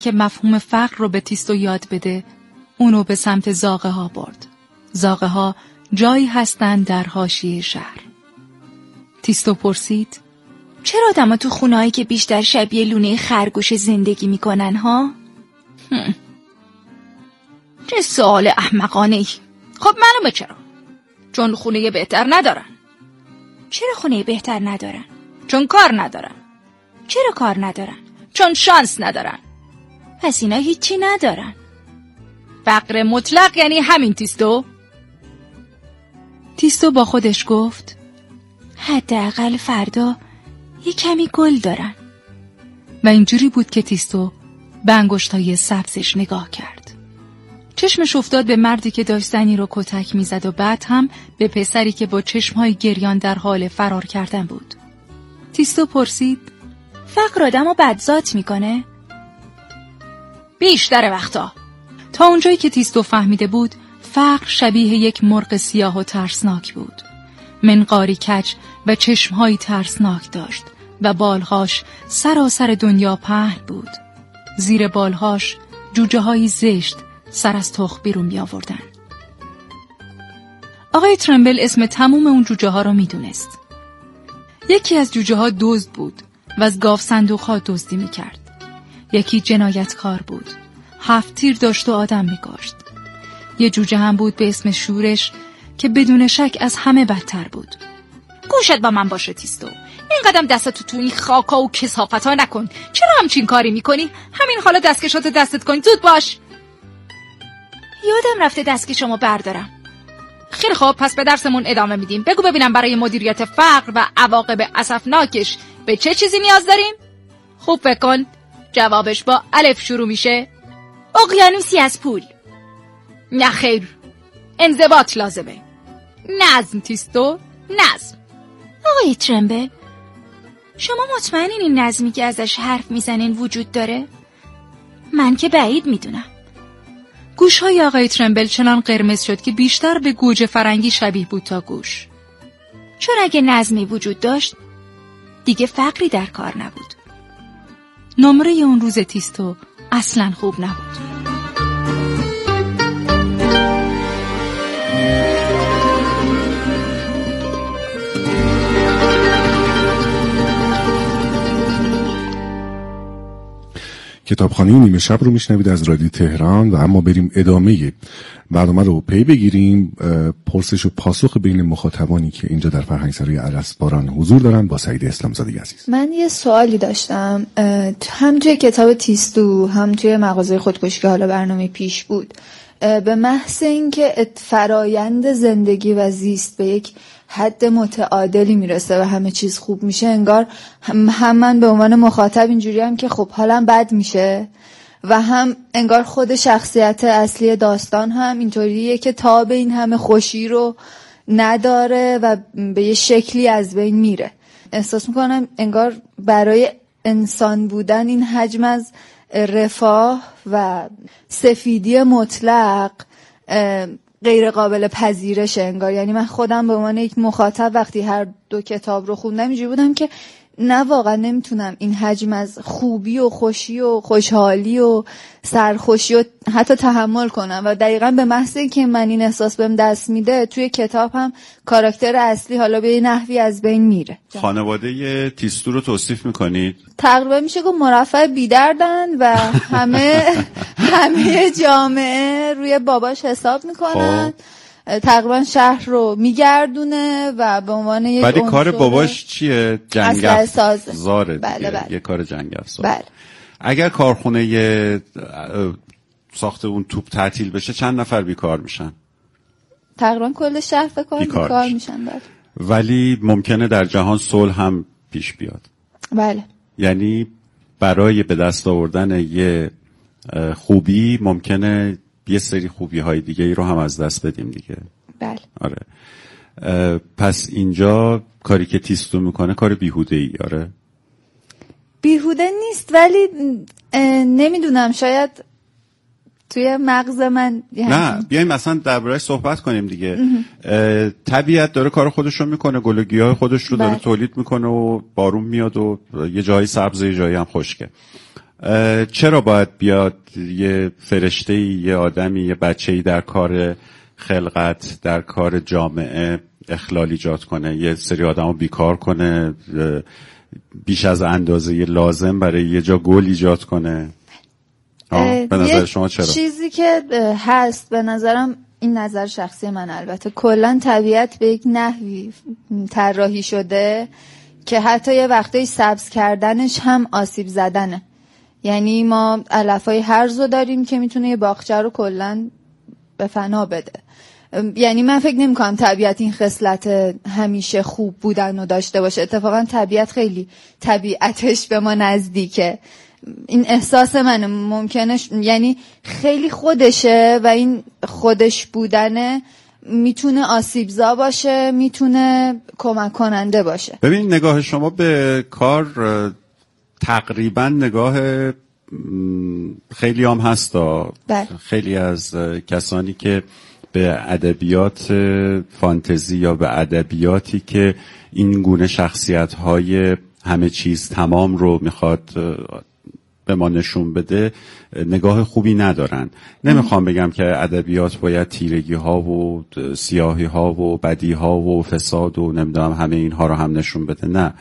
که مفهوم فقر رو به تیستو یاد بده، اونو به سمت زاغه ها برد. زاغه ها جایی هستن در حاشیه شهر. تیستو پرسید: چرا آدما تو خونه‌هایی که بیشتر شبیه لونه خرگوش زندگی میکنن ها؟ چه سوال احمقانه‌ای. خب معلومه چرا. چون خونه بهتر ندارن. چرا خونه بهتر ندارن؟ چون کار ندارن. چرا کار ندارن؟ چون شانس ندارن. پس اینا هیچی ندارن. فقر مطلق یعنی همین تیستو. تیستو با خودش گفت: حداقل فردا یه کمی گل دارن. و اینجوری بود که تیستو به انگشتای سبزش نگاه کرد. چشمش افتاد به مردی که داشت زنی رو کتک میزد و بعد هم به پسری که با چشمهای گریان در حال فرار کردن بود. تیستو پرسید: فقر آدمو بدذات میکنه؟ بیشتر وقتا. تا اونجایی که تیستو فهمیده بود، فقر شبیه یک مرغ سیاه و ترسناک بود. منقاری کج و چشمهایی ترسناک داشت و بالهاش سراسر دنیا پهن بود. زیر بالهاش جوجه های زشت سر از تخم بیرون می آوردن. آقای ترمبل اسم تموم اون جوجه ها رو می دونست. یکی از جوجه ها دزد بود و از گاو صندوق ها دزدی می کرد. یکی جنایتکار بود. 7 تیر داشت و آدم می کشت. یه جوجه هم بود به اسم شورش که بدون شک از همه بدتر بود. گوشت با من باشه تیستو. این قدم دستتو تو این خاکا و کثافتا نکن. چرا همچین کاری میکنی؟ همین حالا دستکشاتو دستت کن. زود باش. یادم رفته دستکشامو بردارم. خیلی خوب، پس به درسمون ادامه میدیم. بگو ببینم برای مدیریت فقر و عواقب اسفناکش به چه چیزی نیاز داریم؟ خوب فکر کن. جوابش با الف شروع میشه. اقیانوسی از پول. نه خیر. انضباط لازمه. نظم تیستو، نظم. آقای ترمبل، شما مطمئنین این نظمی که ازش حرف میزنین وجود داره؟ من که بعید میدونم. گوشهای آقای ترمبل چنان قرمز شد که بیشتر به گوجه فرنگی شبیه بود تا گوش. چون اگه نظمی وجود داشت دیگه فقری در کار نبود. نمره اون روز تیستو اصلاً خوب نبود. کتابخانه نیمه شب رو میشنوید از رادیو تهران و اما بریم ادامه برنامه رو پی بگیریم. پرسش و پاسخ بین مخاطبانی که اینجا در فرهنگسرای الاسباران حضور دارن با سعید اسلامزاده عزیز. من یه سوالی داشتم، هم توی کتاب تیستو هم توی مغازه خودکشی که حالا برنامه پیش بود، به محض اینکه فرایند زندگی و زیست به یک حد متعادلی میرسه و همه چیز خوب میشه، انگار هم من به عنوان مخاطب اینجوریم که خب حالم بد میشه و هم انگار خود شخصیت اصلی داستان هم اینطوریه که تاب این همه خوشی رو نداره و به یه شکلی از بین میره. احساس میکنم انگار برای انسان بودن این حجم از رفاه و سفیدی مطلق غیر قابل پذیرشه انگار. یعنی من خودم به عنوان یک مخاطب وقتی هر دو کتاب رو خوندم اینجوری بودم که نه واقعا نمیتونم این حجم از خوبی و خوشی و خوشحالی و سرخوشی و حتی تحمل کنم و دقیقاً به محض اینکه من این احساس بهم دست میده توی کتاب هم کاراکتر اصلی حالا به یه نحوی از بین میره. خانواده تیستو رو توصیف میکنید؟ تقریبا میشه گفت مرفع بی‌دردن و همه جامعه روی باباش حساب میکنن. تقریبا شهر رو میگردونه و به عنوان یک ولی کار باباش چیه؟ جنگ افزاره. بله. یه کار جنگ افزار. بله. اگر کارخونه ساخت اون توپ تعطیل بشه چند نفر بیکار میشن؟ تقریبا کل شهر بیکار میشن. بله. ولی ممکنه در جهان صلح هم پیش بیاد. بله. یعنی برای به دست آوردن یه خوبی ممکنه یه سری خوبی های دیگه ای رو هم از دست بدیم دیگه. بله. آره. پس اینجا کاری که تیستو میکنه کار بیهوده ای. آره. بیهوده نیست ولی نمیدونم شاید توی مغز من نه بیایم مثلا درباره‌اش صحبت کنیم دیگه. طبیعت داره کار خودش رو میکنه، گل و گیاه خودش رو داره تولید میکنه و بارون میاد و یه جایی سبزه یه جایی هم خشکه. چرا باید بیاد یه فرشته‌ای، یه آدمی، یه بچه‌ای در کار خلقت، در کار جامعه اخلال ایجاد کنه، یه سری آدمو بیکار کنه، بیش از اندازه لازم برای یه جا گل ایجاد کنه؟ به نظر شما چرا؟ چیزی که هست به نظرم، این نظر شخصی من البته، کلا طبیعت به یک نحوی طراحی شده که حتی یه وقتایی سبز کردنش هم آسیب زدنه. یعنی ما علفای هرزو داریم که میتونه یه باغچه رو کلا به فنا بده. یعنی من فکر نمی‌کنم طبیعت این خصلت همیشه خوب بودن رو داشته باشه. اتفاقا طبیعت خیلی طبیعتش به ما نزدیکه. این احساس منه. ممکنه یعنی خیلی خودشه و این خودش بودنه میتونه آسیبزا باشه، میتونه کمک کننده باشه. ببین نگاه شما به کار تقریبا نگاه خیلی هم هستا. خیلی از کسانی که به ادبیات فانتزی یا به ادبیاتی که این گونه شخصیت‌های همه چیز تمام رو میخواد به ما نشون بده نگاه خوبی ندارن. نمیخوام بگم که ادبیات باید تیرگی ها و سیاهی ها و بدی ها و فساد و نمیدونم همه اینها رو هم نشون بده. نه،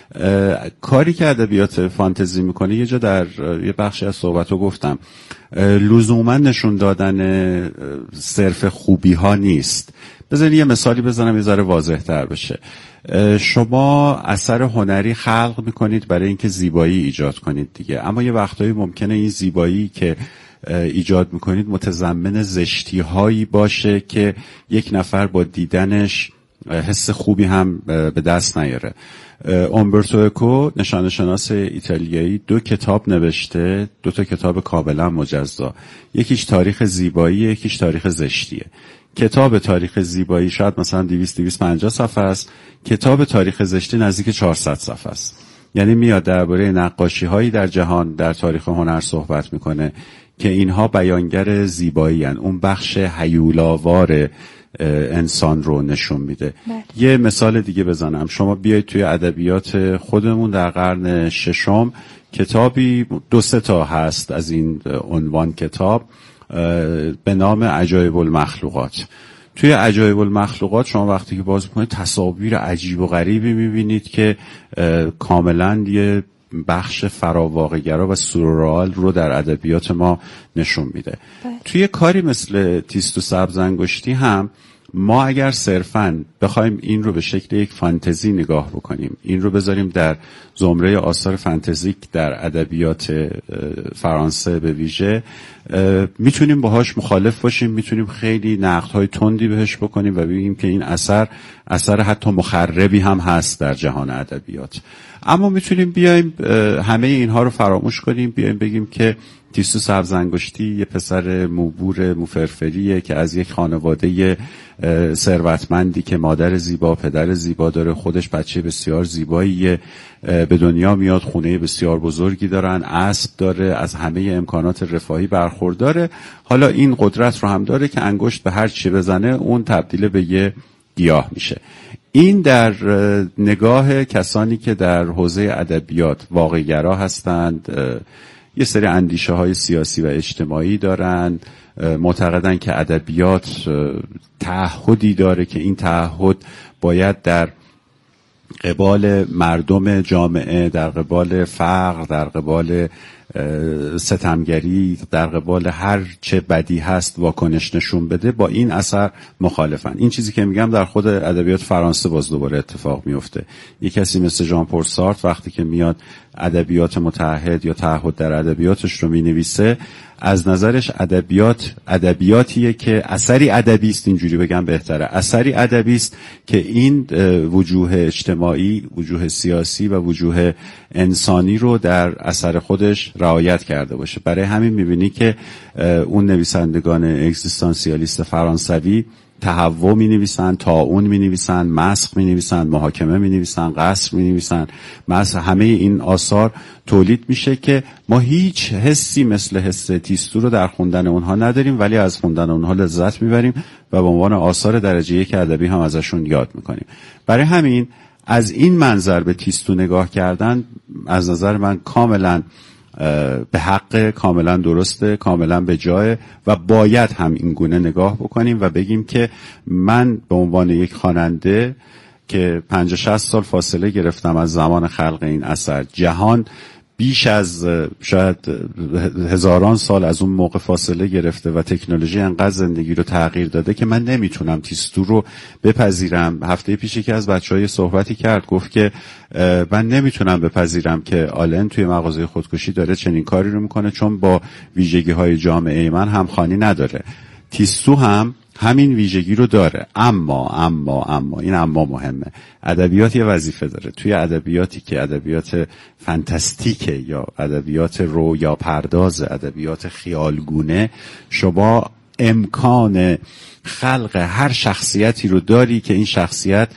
کاری که ادبیات فانتزی میکنه، یه جا در یه بخشی از صحبتو گفتم، لزوما نشون دادن صرف خوبی ها نیست. بذارید یه مثالی بزنم یه ذره واضح تر بشه. شما اثر هنری خلق میکنید برای اینکه زیبایی ایجاد کنید دیگه، اما یه وقتایی ممکنه این زیبایی که ایجاد میکنید متضمن زشتی هایی باشه که یک نفر با دیدنش حس خوبی هم به دست نیاره. اومبرتو اکو، نشان شناس ایتالیایی، 2 کتاب نوشته، 2 تا کتاب کاملا مجزا. یکیش تاریخ زیبایی، یکیش تاریخ زشتیه. کتاب تاریخ زیبایی شاید مثلا 200-250 صفحه است، کتاب تاریخ زشتی نزدیک 400 صفحه است. یعنی میاد درباره نقاشی هایی در جهان در تاریخ هنر صحبت میکنه که اینها بیانگر زیبایی هن. اون بخش هیولاوار انسان رو نشون میده. یه مثال دیگه بزنم. شما بیاید توی ادبیات خودمون در قرن 6 کتابی 2-3 تا هست از این عنوان کتاب به نام عجایب المخلوقات. توی عجایب المخلوقات شما وقتی که باز میکنید تصاویر عجیب و غریبی میبینید که کاملا یه بخش فراواقع‌گرا و سورئال رو در ادبیات ما نشون میده. توی کاری مثل تیست و سبزانگشتی هم ما اگر صرفاً بخوایم این رو به شکل یک فانتزی نگاه بکنیم، این رو بذاریم در زمره آثار فانتزیک در ادبیات فرانسه به ویژه، میتونیم باهاش مخالف باشیم، میتونیم خیلی نقدهای تندی بهش بکنیم و بگیم که این اثر حتی مخربی هم هست در جهان ادبیات. اما میتونیم بیایم همه اینها رو فراموش کنیم، بیایم بگیم که تیست و سبزانگشتی یه پسر موبور موفرفریه که از یک خانواده ثروتمندی که مادر زیبا پدر زیبا داره، خودش بچه بسیار زیباییه، به دنیا میاد، خونه بسیار بزرگی دارن، اسب داره، از همه امکانات رفاهی برخورداره. حالا این قدرت رو هم داره که انگشت به هر چی بزنه اون تبدیل به یه گیاه میشه. این در نگاه کسانی که در حوزه ادبیات واقع‌گرا هستند، یه سری اندیشه های سیاسی و اجتماعی دارن، معتقدن که ادبیات تعهدی داره که این تعهد باید در قبال مردم جامعه، در قبال فقر، در قبال ستمگری، در قبال هر چه بدی هست واکنش نشون بده. با این اثر مخالفن. این چیزی که میگم در خود ادبیات فرانسه باز دوباره اتفاق میفته. یک کسی مثل ژان پل سارتر وقتی که میاد ادبیات متحد یا تعهد در ادبیاتش رو مینویسه، از نظرش ادبیاتیه که اثری ادبی است، اینجوری بگم بهتره، اثری ادبی است که این وجوه اجتماعی، وجوه سیاسی و وجوه انسانی رو در اثر خودش رعایت کرده باشه. برای همین میبینی که اون نویسندگان اگزیستانسیالیست فرانسوی تهوع می نویسن، طاعون می نویسن، مسخ می نویسن، محاکمه می نویسن، قصر می نویسن. همه این آثار تولید میشه که ما هیچ حسی مثل حس تیستو رو در خوندن اونها نداریم، ولی از خوندن اونها لذت میبریم و به عنوان آثار درجه 1 ادبی هم ازشون یاد میکنیم. برای همین از این منظر به تیستو نگاه کردن از نظر من کاملا به حق، کاملا درسته، کاملا به جای و باید هم این گونه نگاه بکنیم و بگیم که من به عنوان یک خواننده که 50-60 سال فاصله گرفتم از زمان خلق این اثر، جهان بیش از شاید هزاران سال از اون موقع فاصله گرفته و تکنولوژی انقدر زندگی رو تغییر داده که من نمیتونم تیستو رو بپذیرم. هفته پیش که از بچهای صحبتی کرد، گفت که من نمیتونم بپذیرم که آلن توی مغازه خودکشی داره چنین کاری رو میکنه، چون با ویژگی‌های جامعه من همخوانی نداره. تیستو هم همین ویژگی رو داره، اما این اما مهمه. ادبیات یه وظیفه داره. توی ادبیاتی که ادبیات فانتاستیکه یا ادبیات رویا پرداز، ادبیات خیالگونه، شما امکان خلق هر شخصیتی رو داری که این شخصیت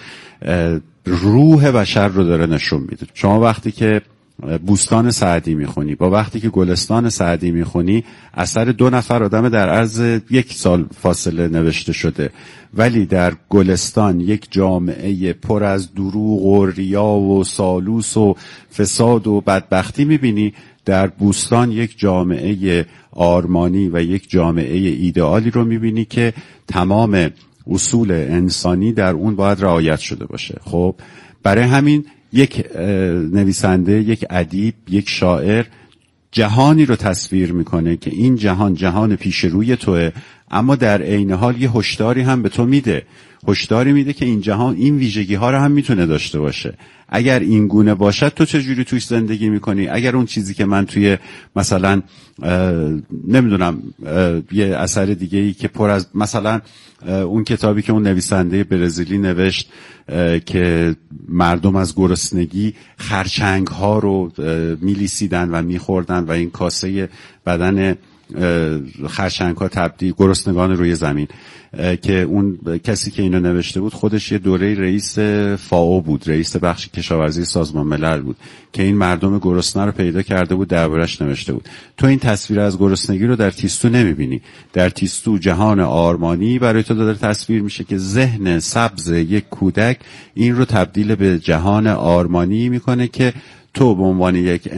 روح بشر رو داره نشون میده. شما وقتی که بوستان سعدی میخونی با وقتی که گلستان سعدی میخونی، اثر 2 نفر آدم در عرض 1 سال فاصله نوشته شده، ولی در گلستان یک جامعه پر از دروغ و ریا و سالوس و فساد و بدبختی میبینی. در بوستان یک جامعه آرمانی و یک جامعه ایدئالی رو میبینی که تمام اصول انسانی در اون باید رعایت شده باشه. خب برای همین یک نویسنده، یک ادیب، یک شاعر جهانی رو تصویر میکنه که این جهان پیش روی توه، اما در عین حال یه هشداری هم به تو میده. هشداری میده که این جهان این ویژگی ها رو هم میتونه داشته باشه. اگر این گونه باشد تو چجوری توش زندگی میکنی؟ اگر اون چیزی که من توی مثلا نمیدونم یه اثر دیگه ای که پر از مثلا اون کتابی که اون نویسنده برزیلی نوشت که مردم از گرسنگی خرچنگ ها رو میلیسیدن و میخوردن و این کاسه بدن خرچنگ ها تبدیل گرسنگان روی زمین، که اون کسی که اینو نوشته بود خودش یه دوره رئیس فاو بود، رئیس بخش کشاورزی سازمان ملل بود که این مردم گرسنه رو پیدا کرده بود، دربارش نوشته بود. تو این تصویر از گرسنگی رو در تیستو نمیبینی. در تیستو جهان آرمانی برای تو داره تصویر میشه که ذهن سبز یک کودک این رو تبدیل به جهان آرمانی میکنه که تو به عنوان یک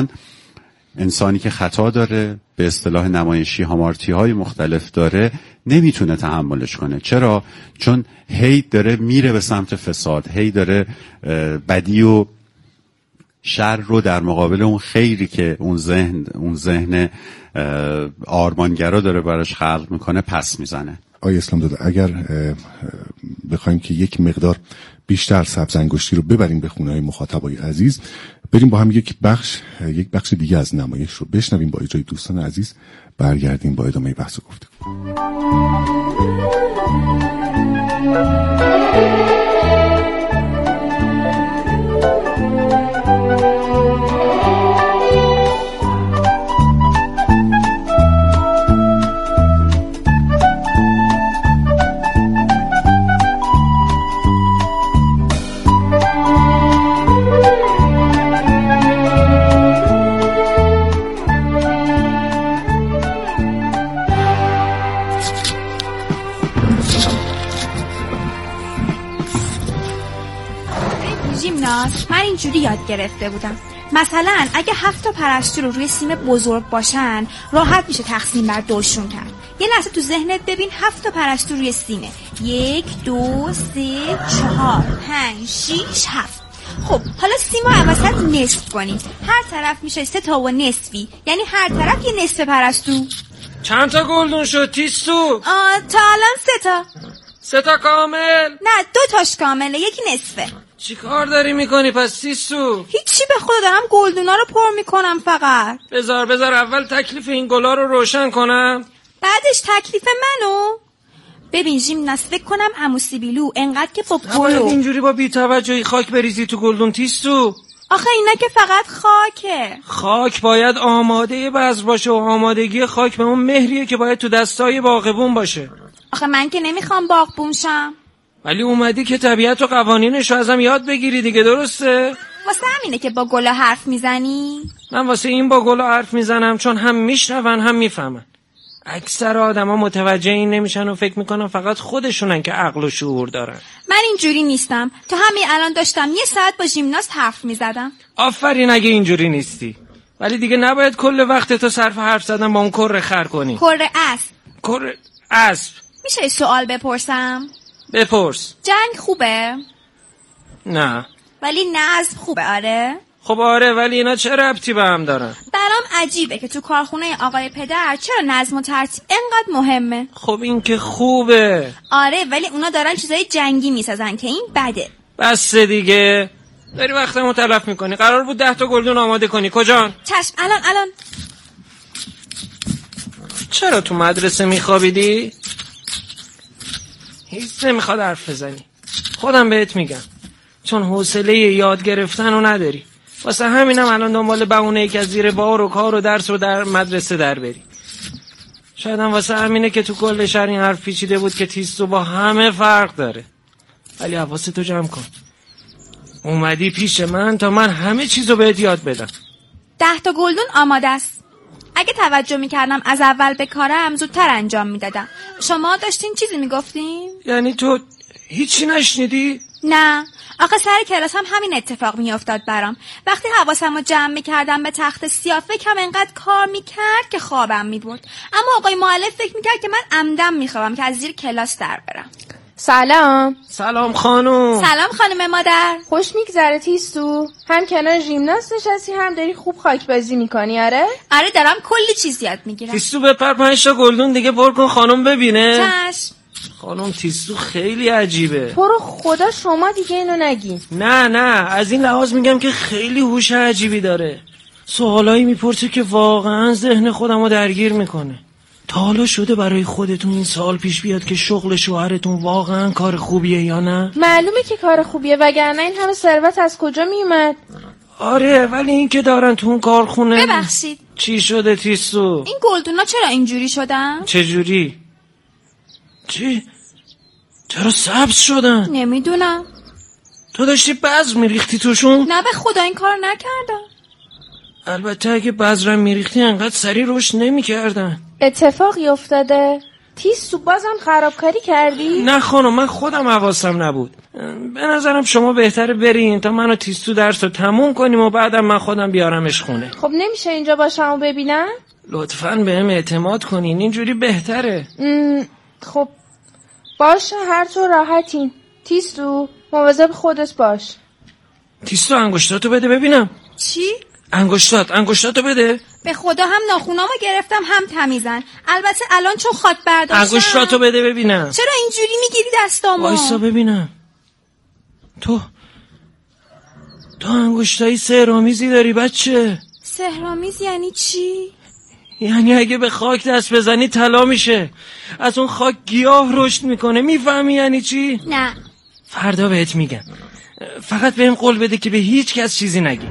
انسانی که خطا داره، به اصطلاح نمایشی هامارتی های مختلف داره، نمیتونه تحملش کنه. چرا؟ چون هی داره میره به سمت فساد، هی داره بدی و شر رو در مقابل اون خیری که اون ذهن آرمانگرا داره براش خلق میکنه پس میزنه. آقای اسلام داده، اگر بخوایم که یک مقدار بیشتر سبز انگشتی رو ببریم به خونه‌های مخاطبای عزیز، بریم با هم یک بخش دیگه از نمایش رو بشنویم با اجرای دوستان عزیز، برگردیم با ادامه بحث و گفتگو. من اینجوری یاد گرفته بودم، مثلا اگه 7 تا پرستو رو روی سیم بزرگ باشن راحت میشه تقسیم بر دوشون کرد. یه لحظه تو ذهنت ببین 7 تا پرستو روی سیمه، 1 2 3 4 5 6 7. خب حالا سیمو وسط نصف کنیم، هر طرف میشه 3 تا و نصفی، یعنی هر طرف یه نصف پرستو. چند تا گلدون شد تیستو؟ تا الان 3 تا. 3 تا کامل؟ نه 2 تاش کامله، یکی نصفه. چی کار داری میکنی پس تیستو؟ هیچی، به خدا دارم گلدونا رو پر میکنم فقط. بذار اول تکلیف این گلا رو روشن کنم، بعدش تکلیف منو. ببین ژیمناست، فکر کنم عمو سیبیلو انقدر که با گلو اینجوری با بی‌توجهی خاک بریزی تو گلدون تیستو. آخه اینا که فقط خاکه. خاک باید آماده بذر باشه و آمادگی خاک به اون مهریه که باید تو دستای باغبون باشه. آخه من که نمیخوام باغبون شم. ولی اومدی که طبیعت و قوانینش رو ازم یاد بگیری دیگه، درسته؟ واسه همینه که با گلا حرف میزنی؟ من واسه این با گلا حرف میزنم چون هم میشنون هم میفهمن. اکثر آدما متوجه این نمیشن و فکر میکنن فقط خودشونن که عقل و شعور دارن. من اینجوری نیستم. تا همین الان داشتم 1 ساعت با ژیمناست حرف میزدم. آفرین اگه اینجوری نیستی. ولی دیگه نباید کل وقت تو صرف حرف زدن با اون کره خر کنی. کره اسب. کره اسب. میشه سوال بپرسم؟ بپرس. جنگ خوبه؟ نه. ولی نظم خوبه آره؟ خب آره، ولی اینا چه ربطی به هم دارن؟ برام عجیبه که تو کارخونه آقای پدر چرا نظم و ترتیب انقدر مهمه. خب این که خوبه. آره ولی اونا دارن چیزای جنگی میسازن که این بده. بس دیگه داری وقتمو تلف میکنی. قرار بود 10 تا گلدون آماده کنی. کجان؟ چشم الان. چرا تو مدرسه میخوابیدی؟ هیچ نمیخواد حرف بزنی. خودم بهت میگم، چون حوصله یاد گرفتن رو نداری. واسه همینم الان دنبال بهونه که از زیر بار و کار و درس رو در مدرسه در بری. شاید هم واسه همینه که تو کل شهر این حرف پیچیده بود که تیستو با همه فرق داره. ولی حواستو جمع کن. اومدی پیش من تا من همه چیزو بهت یاد بدم. 10 تا گلدون آماده است. اگه توجه میکردم از اول به کارم زودتر انجام میدادم. شما داشتین چیزی میگفتین؟ یعنی تو هیچی نشنیدی؟ نه، آخه سر کلاس هم همین اتفاق میافتاد برام. وقتی حواسم رو جمع میکردم به تخت سیاه فکرم انقدر کار میکرد که خوابم میبرد. اما آقای معلم فکر میکرد که من عمدن میخوابم که از زیر کلاس در برم. سلام. سلام خانم. سلام خانم مادر. خوش میگذره تیستو؟ هم کنار ژیمناست نشستی هم داری خوب خاک بازی میکنی آره؟ آره دارم کلی چیز یاد میگیرم. تیستو بپر 5 تا گلدون دیگه پر کن خانم ببینه. چشم. خانم تیستو خیلی عجیبه. تو رو خدا شما دیگه اینو نگی. نه از این لحاظ میگم که خیلی هوش عجیبی داره. سوالایی میپرسه که واقعا ذهن خودمو درگیر میکنه. تا حالا شده برای خودتون این سوال پیش بیاد که شغل شوهرتون واقعا کار خوبیه یا نه؟ معلومه که کار خوبیه، وگرنه این همه ثروت از کجا میومد؟ آره ولی این که دارن تو اون کارخونه. ببخشید چی شده تیستو؟ این گلدونا چرا اینجوری شدن؟ چجوری؟ چی؟ چرا سبز شدن؟ نمیدونم. تو داشتی بذر میریختی توشون؟ نه به خدا این کار نکردم. البته اگه بذرم میریختی انقدر سریع رشد نمیکردن. اتفاقی افتاده؟ تیستو بازم خرابکاری کردی؟ نه خانم من خودم حواسم نبود. به نظرم شما بهتره برین تا من و تیستو درس رو تموم کنیم و بعدم من خودم بیارمش خونه. خب نمیشه اینجا باشم و ببینم؟ لطفاً بهم اعتماد کنین، اینجوری بهتره. خب باشه هر طور راحتین. تیستو مواظب خودت باش. تیستو انگشتاتو بده ببینم. چی؟ انگشتاتو بده. به خدا هم ناخونامو گرفتم هم تمیزن. البته الان چون خاک برداشتم. انگشتاتو بده ببینم. چرا اینجوری میگیری دستامو؟ وایسا ببینم. تو انگشتای سحرآمیزی داری بچه. سحرآمیز یعنی چی؟ یعنی اگه به خاک دست بزنی طلا میشه، از اون خاک گیاه رشد میکنه. میفهمی یعنی چی؟ نه. فردا بهت میگم. فقط بهم قول بده که به هیچ کس چیزی نگی.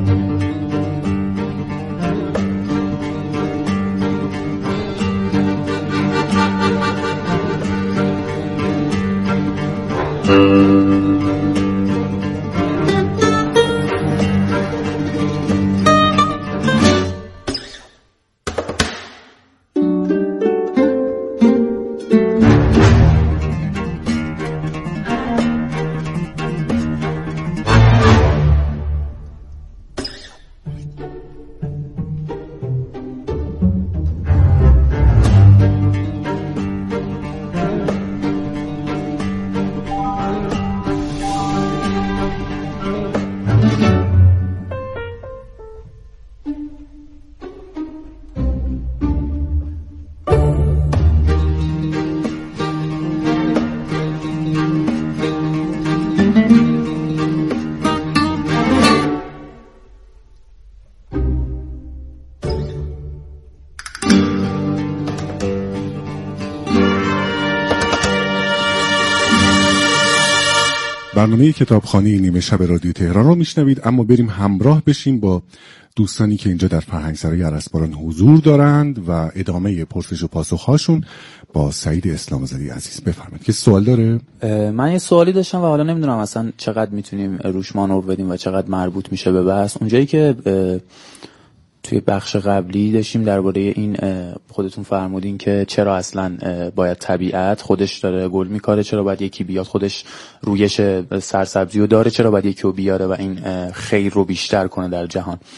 برنامه کتابخانه نیمه شب رادیو تهران رو میشنوید، اما بریم همراه بشیم با دوستانی که اینجا در فرهنگسرای ارسباران حضور دارند و ادامه پرسش و پاسخ‌هاشون با سعید اسلامزاده عزیز. بفرمایید. که سوال داره؟ من یه سوالی داشتم و حالا نمیدونم اصلا چقدر میتونیم روش مانور بدیم و چقدر مربوط میشه به بحث. اونجایی که توی بخش قبلی داشتیم درباره این خودتون فرمودین که چرا اصلا باید طبیعت خودش داره گل میکاره، چرا باید یکی بیاد خودش رویش سرسبزی رو داره، چرا باید یکی رو بیاره و این خیر رو بیشتر کنه در جهان.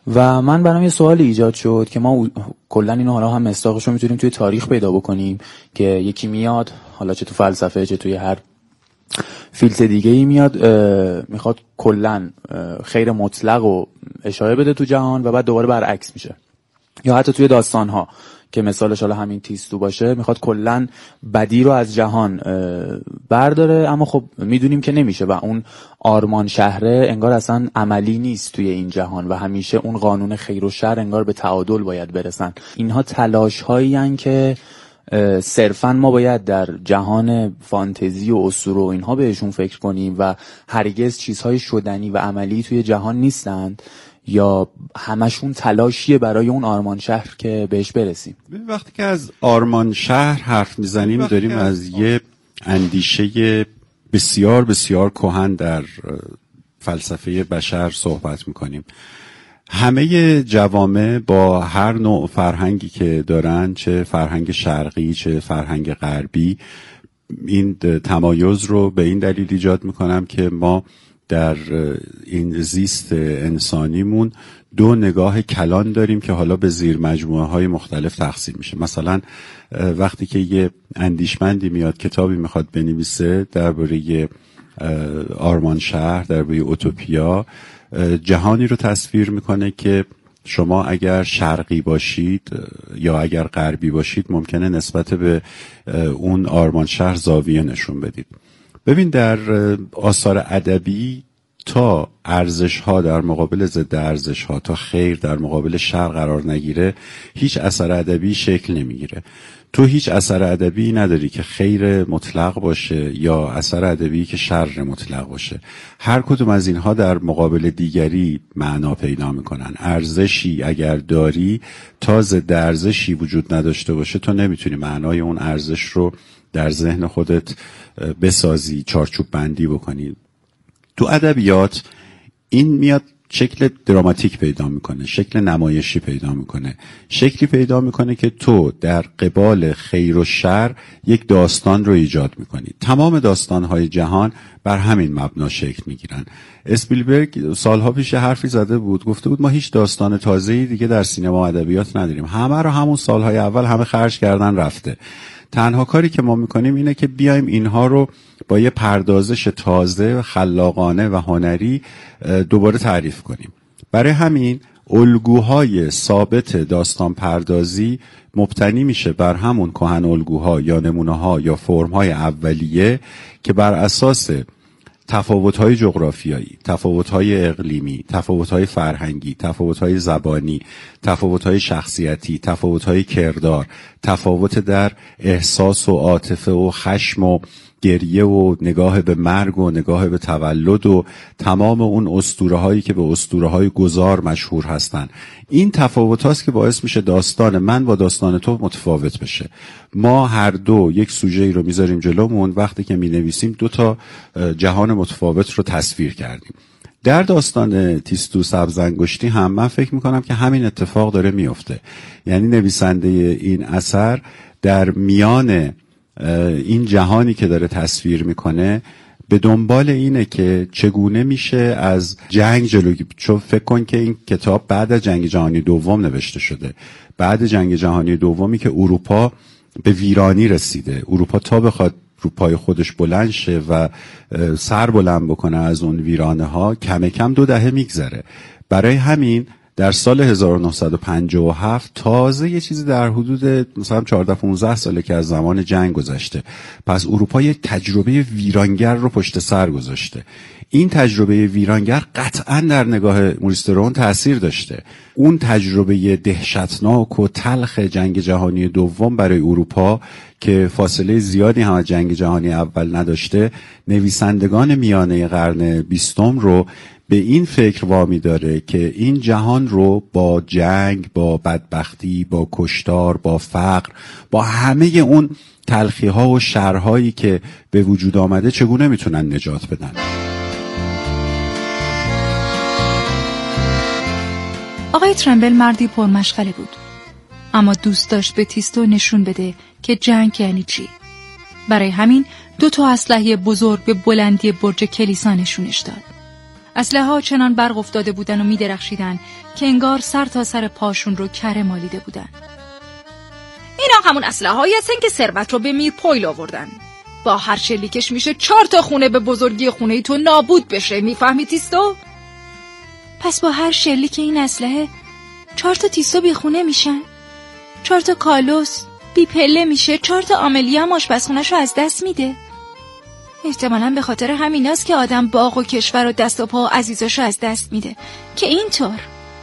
و من برام یه سوالی ایجاد شد که ما کلا اینو حالا هم مصداقش رو میتونیم توی تاریخ پیدا بکنیم که یکی میاد حالا چه تو فلسفه چه توی هر فیلد دیگه ای میاد میخواد کلا خیر مطلق و اشاره بده تو جهان و بعد دوباره برعکس میشه. یا حتی توی داستان ها که مثالش حالا همین تیستو باشه، میخواد کلا بدی رو از جهان برداره، اما خب میدونیم که نمیشه و اون آرمان شهره انگار اصلا عملی نیست توی این جهان و همیشه اون قانون خیر و شر انگار به تعادل باید برسن. اینها تلاش هایی هن که صرفا ما باید در جهان فانتزی و اسطوره و اینها بهشون فکر کنیم و هرگز چیزهای شدنی و عملی توی جهان نیستند، یا همشون تلاشیه برای اون آرمان شهر که بهش برسیم. وقتی که از آرمان شهر حرف میزنیم داریم از یه اندیشه بسیار بسیار کهن در فلسفه بشر صحبت میکنیم. همه جوامع با هر نوع فرهنگی که دارن، چه فرهنگ شرقی چه فرهنگ غربی، این تمایز رو به این دلیل ایجاد میکنم که ما در این زیست انسانیمون دو نگاه کلان داریم که حالا به زیر مجموعه های مختلف تقسیم میشه. مثلا وقتی که یه اندیشمندی میاد کتابی میخواد بنویسه درباره آرمان شهر، درباره اوتوپیا، جهانی رو تصویر میکنه که شما اگر شرقی باشید یا اگر غربی باشید ممکنه نسبت به اون آرمان شهر زاویه نشون بدید. ببین در آثار ادبی تا ارزش ها در مقابل ضد ارزش ها، تا خیر در مقابل شر قرار نگیره، هیچ اثر ادبی شکل نمیگیره. تو هیچ اثر ادبی نداری که خیر مطلق باشه یا اثر ادبی که شر مطلق باشه. هر کدوم از اینها در مقابل دیگری معنا پیدا میکنن. ارزشی اگر داری تا ضد ارزشی وجود نداشته باشه تو نمیتونی معنای اون ارزش رو در ذهن خودت بسازی، چارچوب بندی بکنی. تو ادبیات این میاد شکل دراماتیک پیدا میکنه، شکل نمایشی پیدا میکنه، شکلی پیدا میکنه که تو در قبال خیر و شر یک داستان رو ایجاد میکنی. تمام داستانهای جهان بر همین مبنا شکل میگیرن. اسپیلبرگ سالها پیش حرفی زده بود، گفته بود ما هیچ داستان تازه‌ای دیگه در سینما و ادبیات نداریم، همه رو همون سالهای اول همه خرج کردن رفته. تنها کاری که ما میکنیم اینه که بیایم اینها رو با یه پردازش تازه، خلاقانه و هنری دوباره تعریف کنیم. برای همین الگوهای ثابت داستان پردازی مبتنی میشه بر همون کهن الگوها یا نمونه‌ها یا فرم‌های اولیه که بر اساس تفاوت‌های جغرافیایی، تفاوت‌های اقلیمی، تفاوت‌های فرهنگی، تفاوت‌های زبانی، تفاوت‌های شخصیتی، تفاوت‌های کردار، تفاوت در احساس و عاطفه و خشم و گریه و نگاه به مرگ و نگاه به تولد و تمام اون اسطوره‌هایی که به اسطوره‌های گذار مشهور هستن. این تفاوت‌هاست که باعث میشه داستان من با داستان تو متفاوت بشه. ما هر دو یک سوژه‌ای رو میذاریم جلومون، وقتی که مینویسیم دو تا جهان متفاوت رو تصویر کردیم. در داستان تیستو سبزانگشتی هم من فکر میکنم که همین اتفاق داره میفته. یعنی نویسنده این اثر در میان این جهانی که داره تصویر میکنه به دنبال اینه که چگونه میشه از جنگ جلوگیری. چون فکر کن که این کتاب بعد از جنگ جهانی دوم نوشته شده، بعد جنگ جهانی دومی که اروپا به ویرانی رسیده، اروپا تا بخواد رو پای خودش بلند شه و سر بلند بکنه از اون ویرانه ها کم کم 2 دهه میگذره. برای همین در سال 1957 تازه یه چیزی در حدود مثلا 14-15 ساله که از زمان جنگ گذشته، پس اروپا یک تجربه ویرانگر رو پشت سر گذاشته. این تجربه ویرانگر قطعا در نگاه موریس درون تأثیر داشته. اون تجربه دهشتناک و تلخ جنگ جهانی دوم برای اروپا که فاصله زیادی هم از جنگ جهانی اول نداشته، نویسندگان میانه قرن 20 رو به این فکر وامی داره که این جهان رو با جنگ، با بدبختی، با کشتار، با فقر، با همه اون تلخی‌ها و شرهایی که به وجود آمده چگونه میتونن نجات بدن. آقای ترمبل مردی پرمشغله بود، اما دوست داشت به تیستو نشون بده که جنگ یعنی چی. برای همین 2 اسلحه بزرگ به بلندی برج کلیسا نشونش داد. اسلحه ها چنان برق افتاده بودن و می‌درخشیدن که انگار سر تا سر پاشون رو کره مالیده بودن. اینا همون اسلحه هایی هستن که ثروت رو به میرپویل آوردن. با هر شلیکش میشه 4 تا خونه به بزرگی خونه تو نابود بشه، میفهمی تیستو؟ پس با هر شلیک این اسلحه 4 تا تیستو بی خونه میشن؟ 4 تا کالوس بی پله میشه؟ 4 تا آملیا هم آشپزخونه‌شو از دست میده؟ احتمالاً به خاطر همیناست که آدم باغ و کشور و دست و پا و عزیزاشو از دست میده که اینطور.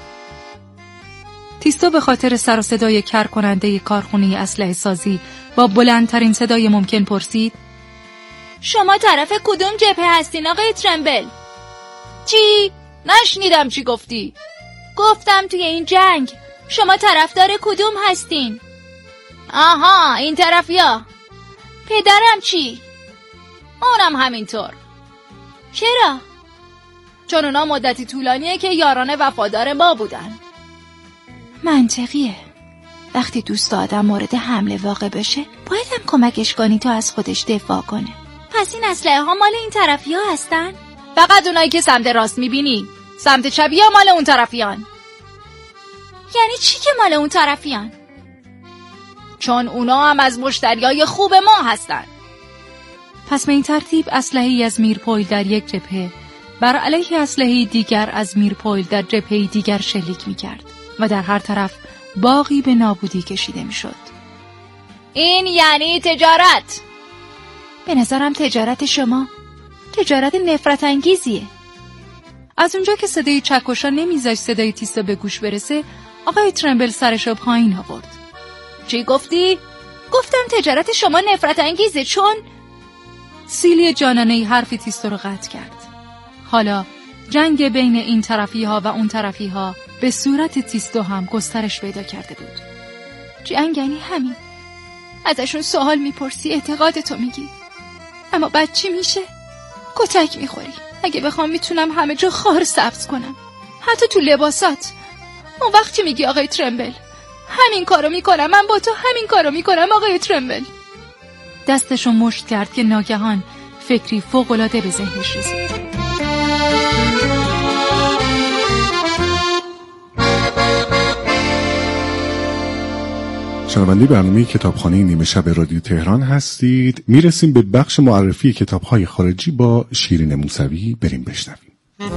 تیستو به خاطر سر و صدای کر کننده کارخونه اسلحه سازی با بلندترین صدای ممکن پرسید: شما طرف کدوم جبهه هستین آقای ترمبل؟ چی؟ نشنیدم چی گفتی؟ گفتم توی این جنگ شما طرفدار کدوم هستین؟ آها این طرفیا. پدرم چی؟ اونم همینطور. چرا؟ چون اونا مدتی طولانیه که یاران وفادار ما بودن. منطقیه. وقتی دوست آدم مورد حمله واقع بشه باید هم کمکش کنی تا از خودش دفاع کنه. پس این اسلحه ها مال این طرفی ها هستن؟ فقط اونایی که سمت راست میبینی. سمت چپی ها مال اون طرفیان. یعنی چی که مال اون طرفیان؟ چون اونا هم از مشتریای خوب ما هستن. پس به این ترتیب اسلحه‌ای از میرپویل در یک جبهه بر علیه اسلحه‌ای دیگر از میرپویل در جبهه دیگر شلیک میکرد و در هر طرف باغی به نابودی کشیده میشد. این یعنی تجارت. به نظرم تجارت شما تجارت نفرت انگیزیه. از اونجا که صدای چکشا نمیذاشت صدای تیستو به گوش برسه، آقای ترمبل سرشو پایین آورد. چی گفتی؟ گفتم تجارت شما نفرت انگیزه چون سیلی جانانه‌ای حرف تیستو رو قطع کرد. حالا جنگ بین این طرفی ها و اون طرفی ها به صورت تیستو هم گسترش پیدا کرده بود. جنگ یعنی همین. ازشون سوال میپرسی، اعتقادتو میگی، اما بعد چی میشه؟ کتک میخوری. اگه بخوام میتونم همه جا خار سبز کنم، حتی تو لباسات. اون وقت چی میگی آقای ترمبل؟ همین کارو میکنم، من با تو همین کارو میکنم آقای ترمبل. دستشو مشت کرد که ناگهان فکری فوق‌العاده به ذهنش رسید. شنونده برنامه کتابخانه نیمه شب رادیو تهران هستید. میرسیم به بخش معرفی کتاب‌های خارجی با شیرین موسوی. بریم بشنویم.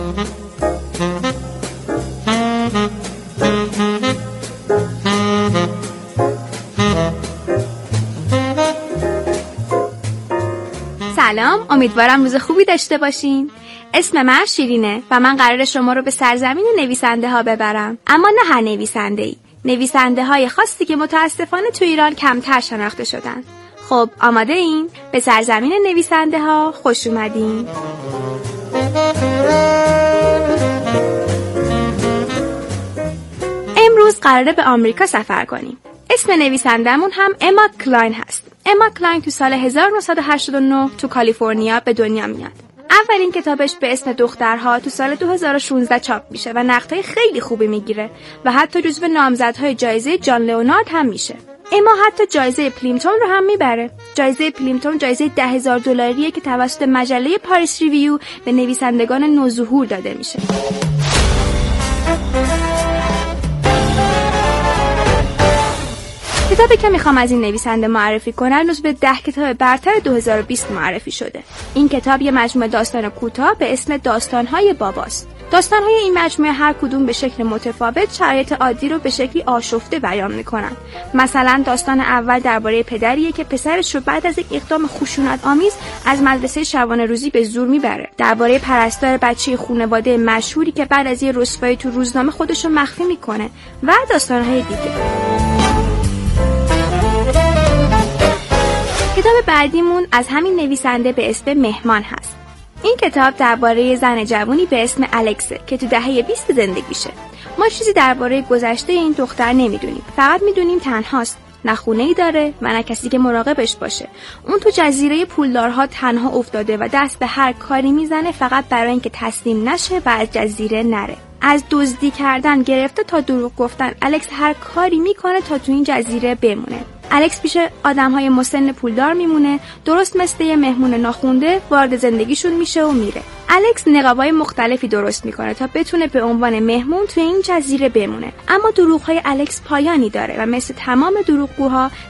سلام، امیدوارم روز خوبی داشته باشین. اسم من شیرینه و من قراره شما رو به سرزمین نویسنده ها ببرم، اما نه هر نویسنده ای، نویسنده های خاصی که متاسفانه تو ایران کمتر شناخته شدن. خب آماده این؟ به سرزمین نویسنده ها خوش اومدین. امروز قراره به آمریکا سفر کنیم. اسم نویسندمون هم اما کلاین هست. اما کلاین تو سال 1989 تو کالیفرنیا به دنیا میاد. اولین کتابش به اسم دخترها تو سال 2016 چاپ میشه و نقدهای خیلی خوبی میگیره و حتی جزو نامزدهای جایزه جان لئونارد هم میشه. اما حتی جایزه پلیمتون رو هم میبره. جایزه پلیمتون جایزه $10,000 که توسط مجله پاریس ریویو به نویسندگان نوظهور داده میشه. کتابی که میخوام از این نویسنده معرفی کنم جزو 10 کتاب برتر 2020 معرفی شده. این کتاب یه مجموعه داستان کوتاه به اسم داستان‌های باباست. داستان‌های این مجموعه هر کدوم به شکل متفاوت شرایط عادی رو به شکلی آشفته بیان می‌کنن. مثلا داستان اول درباره پدریه که پسرش رو بعد از یک اقدام خشونت‌آمیز از مدرسه شبانه روزی به زور میبره. درباره پرستار بچه خانواده مشهوری که بعد از یه رسوایی تو روزنامه خودش رو مخفی می‌کنه و داستان‌های دیگه. کتاب بعدیمون از همین نویسنده به اسم مهمان هست. این کتاب درباره زن جوانی به اسم الکسه که تو دهه 20 زندگیشه. ما چیزی درباره گذشته این دختر نمیدونیم. فقط میدونیم تنهاست. نه خونه‌ای داره و نه کسی که مراقبش باشه. اون تو جزیره پولدارها تنها افتاده و دست به هر کاری میزنه فقط برای اینکه تسلیم نشه و از جزیره نره. از دزدی کردن گرفته تا دروغ گفتن، الکس هر کاری میکنه تا تو این جزیره بمونه. الکس پیش آدم‌های مسن پولدار میمونه، درست مثل یه مهمون ناخونده وارد زندگیشون میشه و میره. الکس نقابای مختلفی درست میکنه تا بتونه به عنوان مهمون توی این جزیره بمونه، اما دروغ‌های الکس پایانی داره و مثل تمام دروغگوها